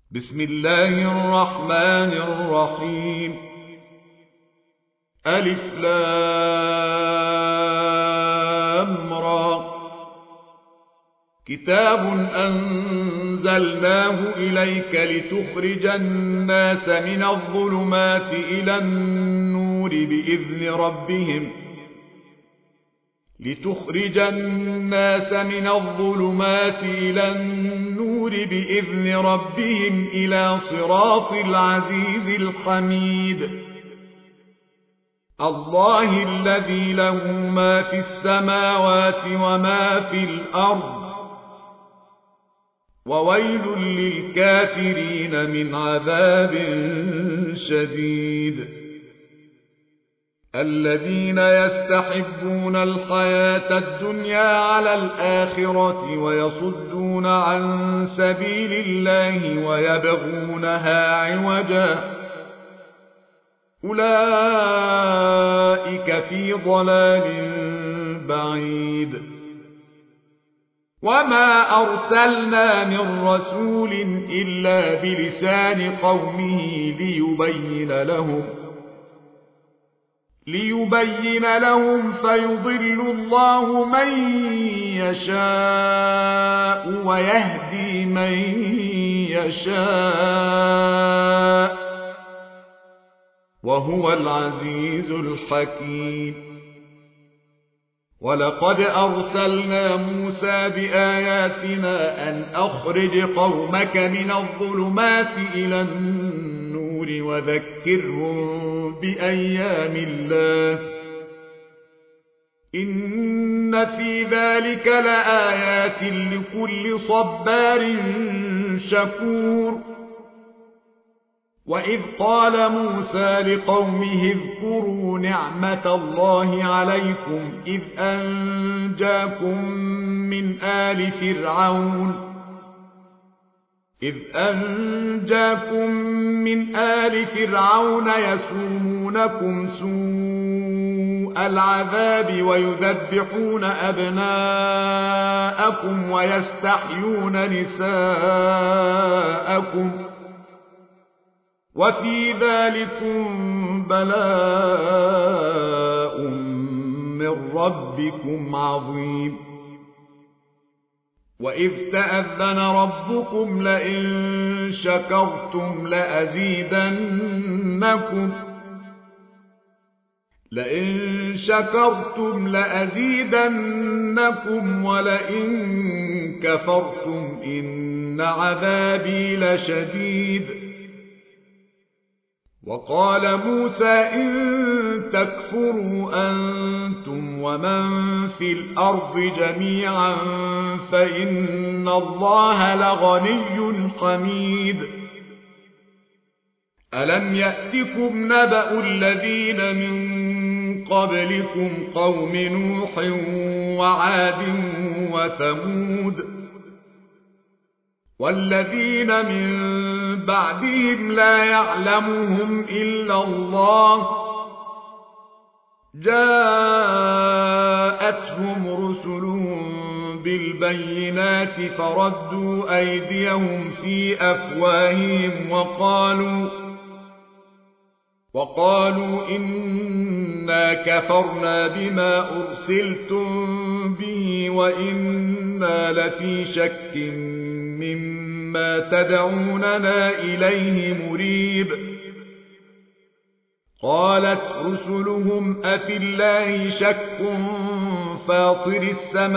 بسم الله الرحمن الرحيم. ألف لام را. كتاب أنزلناه إليك لتخرج الناس من الظلمات إلى النور بإذن ربهم إلى صراط العزيز الحميد. الله الذي له ما في السماوات وما في الأرض، وويل للكافرين من عذاب شديد. الذين يستحبون الحياة الدنيا على الآخرة ويصدون عن سبيل الله ويبغونها عوجا، أولئك في ضلال بعيد. وما أرسلنا من رسول إلا بلسان قومه ليبين لهم فيضل الله من يشاء ويهدي من يشاء، وهو العزيز الحكيم. ولقد أرسلنا موسى بآياتنا أن أخرج قومك من الظلمات إلى النور وذكرهم بأيام الله، إن في ذلك لآيات لكل صبار شكور. وإذ قال موسى لقومه اذكروا نعمة الله عليكم إذ أنجاكم من آل فرعون يسومونكم سوء العذاب ويذبحون أبناءكم ويستحيون نساءكم، وفي ذلكم بلاء من ربكم عظيم. وإذ تأذن ربكم لئن شكرتم لأزيدنكم ولئن كفرتم إن عذابي لشديد. وقال موسى إن تكفروا أنتم ومن في الأرض جميعا فإن الله لغني حميد. ألم يأتكم نبأ الذين من قبلكم قوم نوح وعاد وثمود والذين من بعدهم لا يعلمهم إلا الله، جاءتهم رسلهم بالبينات فردوا أيديهم في أفواههم وقالوا إنا كفرنا بما أرسلتم به وإنا لفي شك مما تدعوننا إليه مريب. قالت رسلهم أفي الله شك فاطر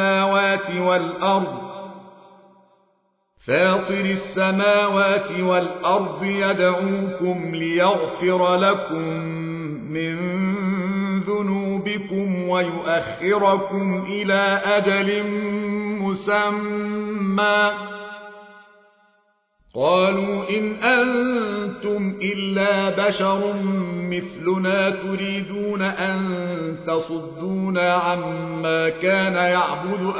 السماوات والأرض يدعوكم ليغفر لكم من ذنوبكم ويؤخركم إلى أجل مسمى. قالوا إن أنتم إلا بشر مثلنا تريدون أن تصدونا عما كان يعبد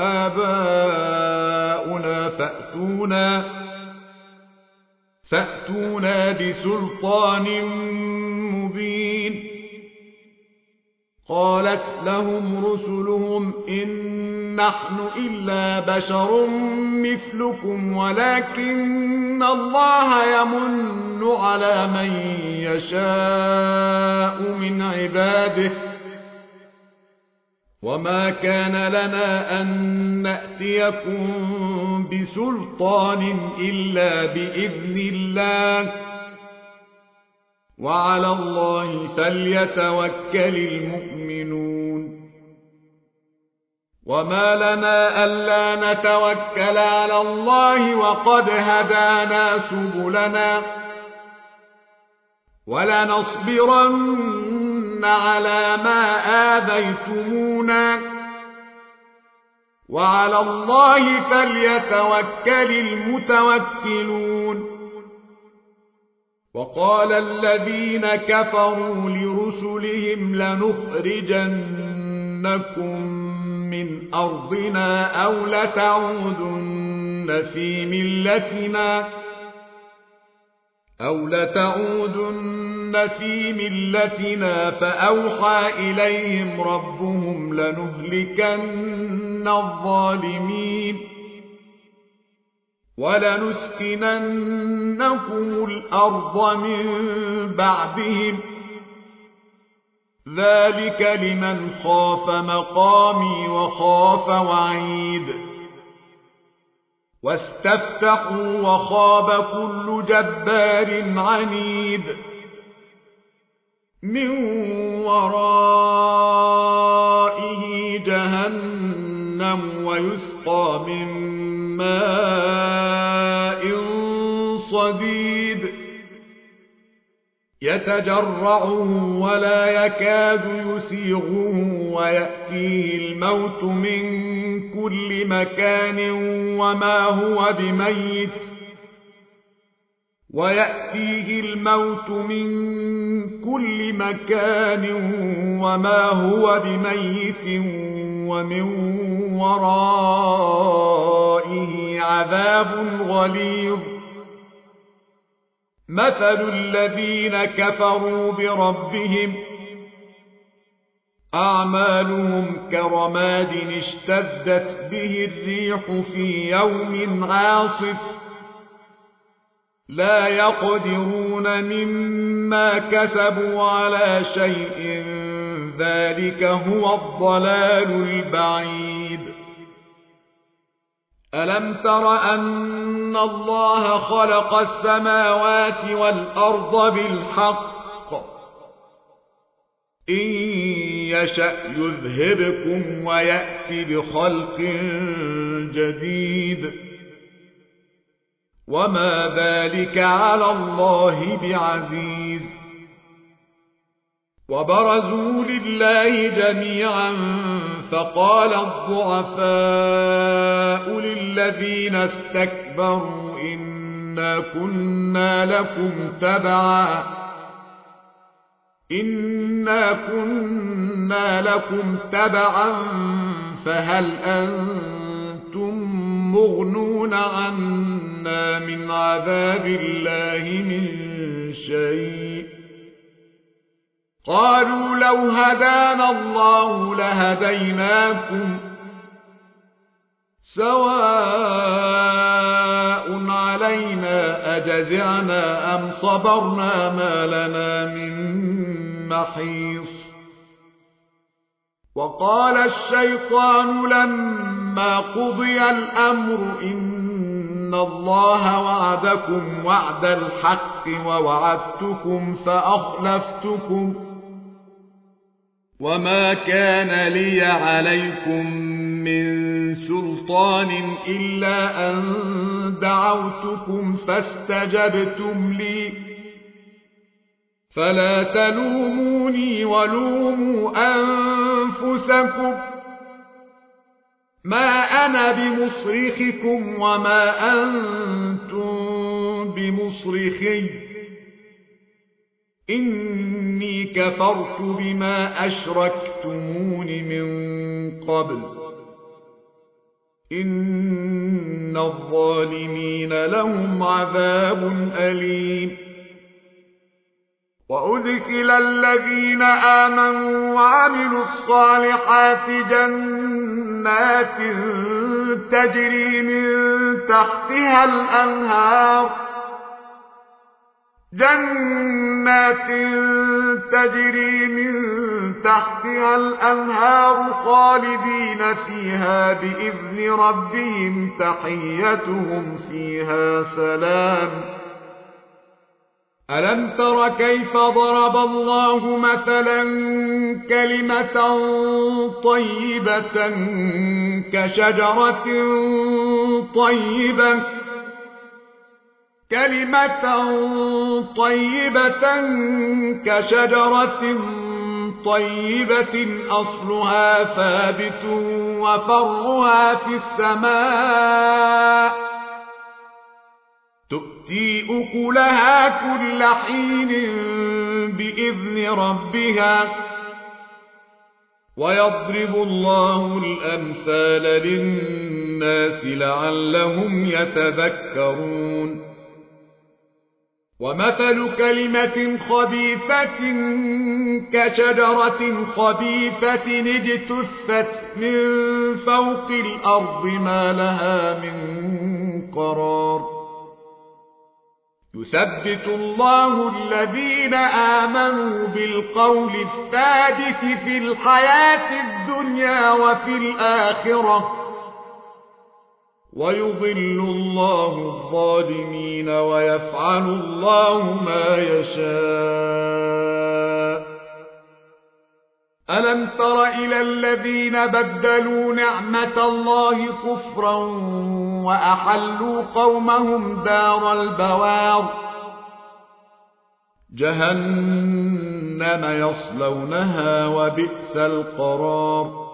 آباؤنا فأتونا بسلطان مبين. قالت لهم رسلهم إن نحن إلا بشر مثلكم ولكن الله يمن على من يشاء من عباده وما كان لنا أن نأتيكم بسلطان إلا بإذن الله وعلى الله فليتوكل المؤمنون وما لنا ألا نتوكل على الله وقد هدانا سبلنا ولنصبرن على ما آذيتمونا وعلى الله فليتوكل المتوكلون وقال الذين كفروا لرسلهم لنخرجنكم من أرضنا أو لتعودن في ملتنا فأوحى إليهم ربهم لنهلكن الظالمين ولنسكننكم الأرض من بعدهم ذلك لمن خاف مقامي وخاف وعيد واستفتحوا وخاب كل جبار عنيد من ورائه جهنم ويسقى من ماء صديد يتجرعه ولا يكاد يسيغه ويأتيه الموت من كل مكان وما هو بميت ومن ورائه عذاب غليظ مثل الذين كفروا بربهم أعمالهم كرماد اشتدت به الريح في يوم عاصف لا يقدرون مما كسبوا على شيء ذلك هو الضلال البعيد ألم تر أن الله خلق السماوات والأرض بالحق إن يشأ يذهبكم ويأتي بخلق جديد وما ذلك على الله بعزيز وبرزوا لله جميعا فقال الضعفاء للذين استكبروا إنا كنا لكم تبعا فهل أنتم مغنون عنا من عذاب الله من شيء قالوا لو هدانا الله لهديناكم سواء علينا أجزعنا أم صبرنا ما لنا من محيص وقال الشيطان لما قضي الأمر إن الله وعدكم وعد الحق ووعدتكم فأخلفتكم وما كان لي عليكم من سلطان إلا أن دعوتكم فاستجبتم لي فلا تلوموني ولوموا أنفسكم ما أنا بمصرخكم وما أنتم بمصرخي إني كفرت بما أشركتمون من قبل إن الظالمين لهم عذاب أليم وأدخل الذين آمنوا وعملوا الصالحات جنات تجري من تحتها الأنهار خالدين فيها بإذن ربهم تحيتهم فيها سلام. ألم تر كيف ضرب الله مثلا كلمة طيبة كشجرة طيبة أصلها ثابت وفرعها في السماء تؤتي أكلها كل حين بإذن ربها ويضرب الله الأمثال للناس لعلهم يتذكرون. ومثل كلمة خبيثة كشجرة خبيثة اجتثت من فوق الأرض ما لها من قرار. يثبت الله الذين آمنوا بالقول الثابت في الحياة الدنيا وفي الآخرة ويضل الله الظالمين ويفعل الله ما يشاء. ألم تر إلى الذين بدلوا نعمة الله كفرا وأحلوا قومهم دار البوار جهنم يصلونها وبئس القرار.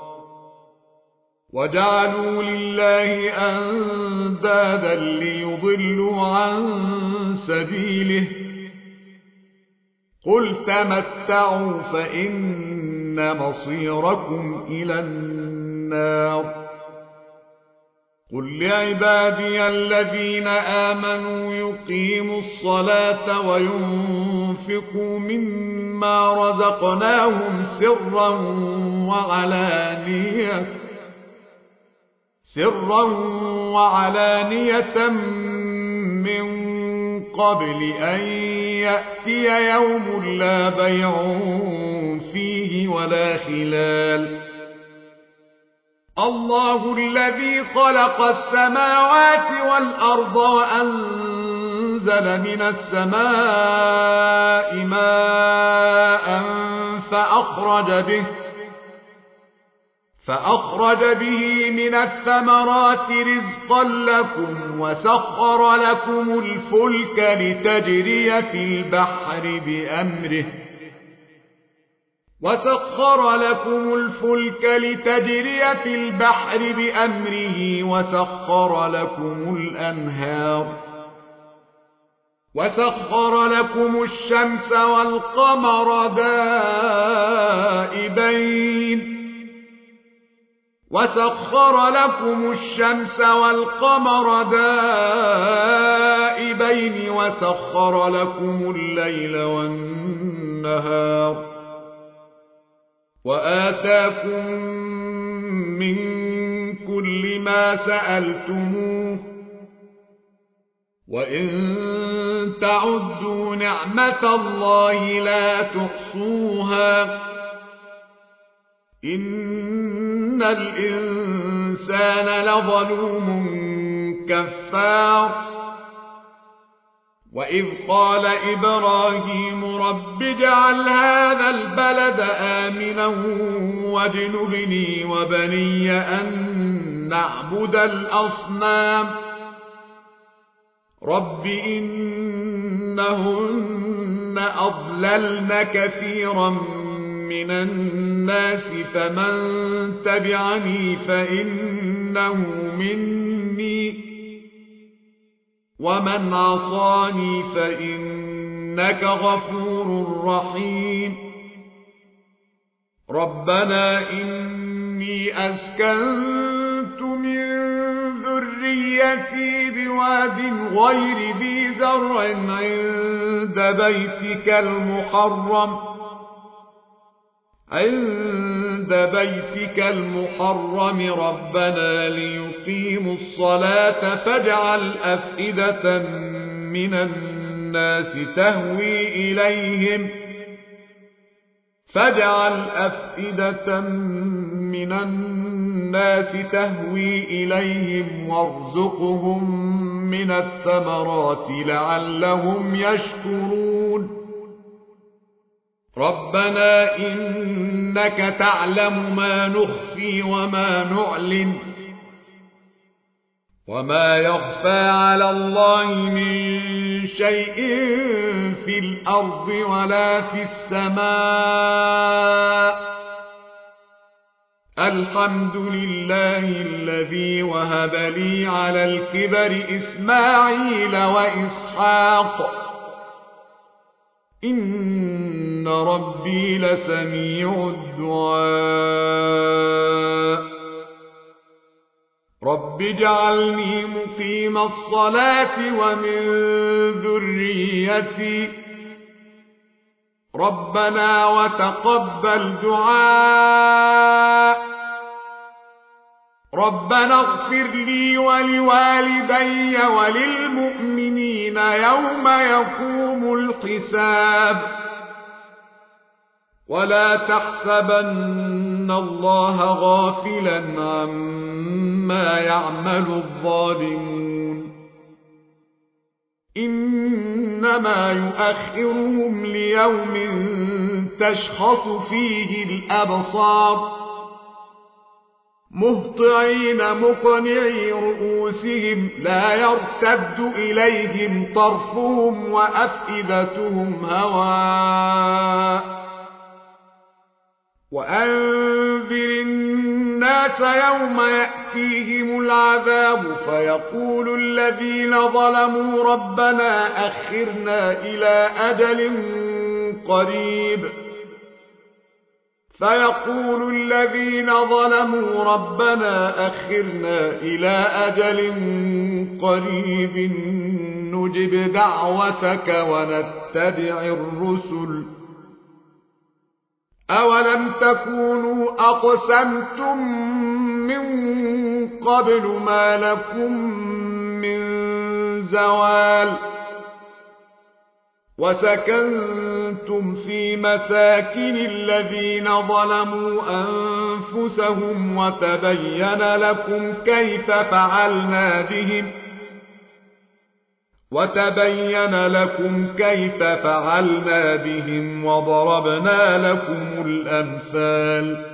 وجعلوا لله أندادا ليضلوا عن سبيله قل تمتعوا فإن مصيركم إلى النار. قل لعبادي الذين آمنوا يقيموا الصلاة وينفقوا مما رزقناهم سرا وعلانية من قبل أن يأتي يوم لا بيع فيه ولا خلال. الله الذي خلق السماوات والأرض وأنزل من السماء ماء فأخرج به من الثمرات رزقا لكم وسخر لكم الفلك لتجري في البحر بأمره وسخر لكم الأنهار وسخر لكم الشمس والقمر دائبين وسخر لكم الليل والنهار وآتاكم من كل ما سألتموه وإن تعدوا نعمة الله لا تحصوها إن الإنسان لظلوم كفار. وإذ قال إبراهيم رب اجعل هذا البلد آمنا واجنبني وبني أن نعبد الأصنام رب إنهن أضللن كثيرا من الناس فمن تبعني فإنه مني ومن عصاني فإنك غفور رحيم. ربنا إني أسكنت من ذريتي بواد غير ذي زرع عند عند بيتك المحرم ربنا ليقيموا الصلاة فاجعل أفئدة من الناس تهوي إليهم وارزقهم من الثمرات لعلهم يشكرون ربنا إنك تعلم ما نخفي وما نعلن وما يخفى على الله من شيء في الأرض ولا في السماء الحمد لله الذي وهب لي على الكبر إسماعيل وإسحاق إن ربي لسميع الدعاء رب اجعلني مقيم الصلاة ومن ذريتي ربنا وتقبل دعاء ربنا اغفر لي ولوالدي وللمؤمنين يوم يقوم الحساب ولا تحسبن الله غافلا عما يعمل الظالمون إنما يؤخرهم ليوم تشخص فيه الأبصار مهطعين مقنعي رؤوسهم لا يرتد إليهم طرفهم وأفئدتهم هواء وأنذر الناس يوم يأتيهم العذاب فيقول الذين ظلموا ربنا أخرنا إلى أجل قريب نجب دعوتك ونتبع الرسل أولم تكونوا أقسمتم من قبل ما لكم من زوال وسكنتم في مساكن الذين ظلموا أنفسهم وتبين لكم كيف فعلنا بهم وضربنا لكم الأمثال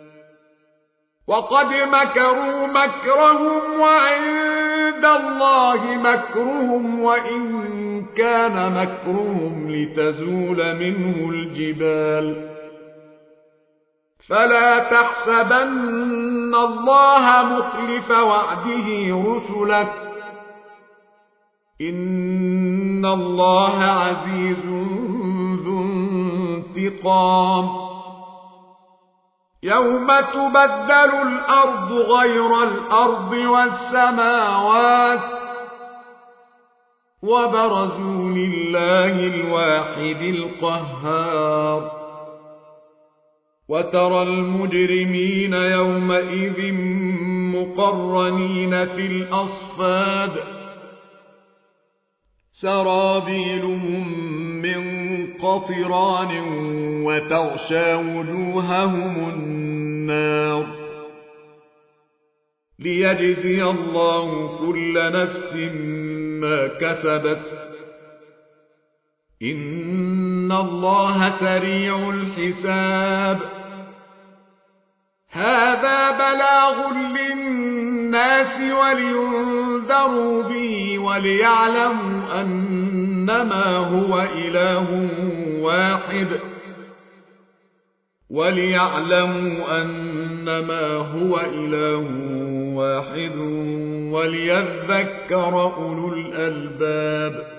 وقد مكروا مكرهم وعند الله مكرهم وإن كان مكرهم لتزول منه الجبال فلا تحسبن الله مخلف وعده رسله إن الله عزيز ذو انتقام يوم تبدل الأرض غير الأرض والسماوات وبرزوا لله الواحد القهار وترى المجرمين يومئذ مقرنين في الأصفاد سرابيلهم من قطران وتغشى وجوههم النار ليجزي الله كل نفس ما كسبت إن الله سريع الحساب هذا بلاغ للناس ولينذروا به وليعلموا أنما هو إله واحد وليذكر أولو الألباب